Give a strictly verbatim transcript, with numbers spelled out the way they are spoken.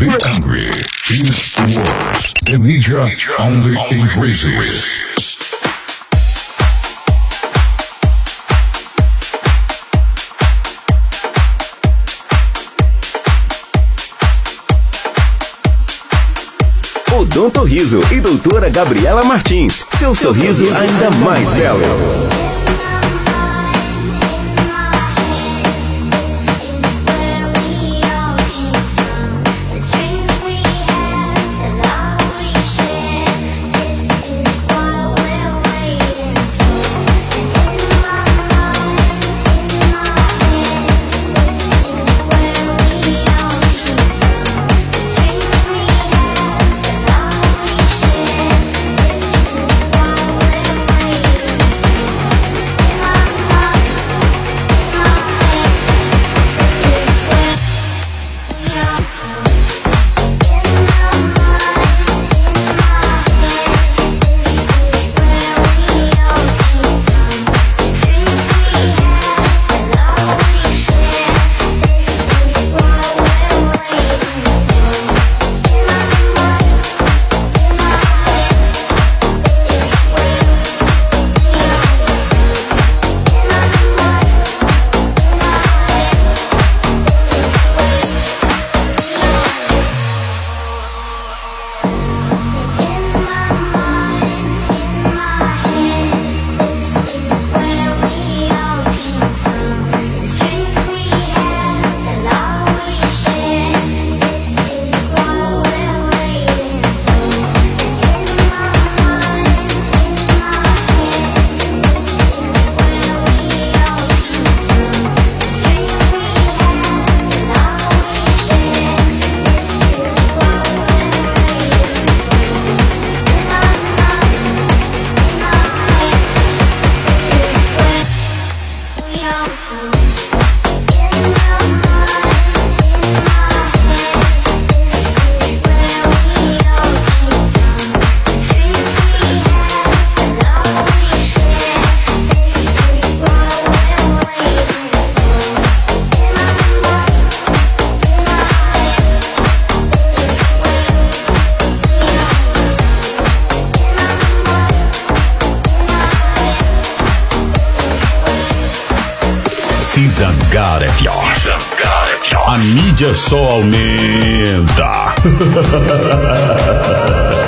Be angry is worse. The media only increases. Odonto Riso e doutora Gabriela Martins. Seu, Seu sorriso, sorriso ainda mais belo. Zangar F O. Zangar F O. A mídia só aumenta.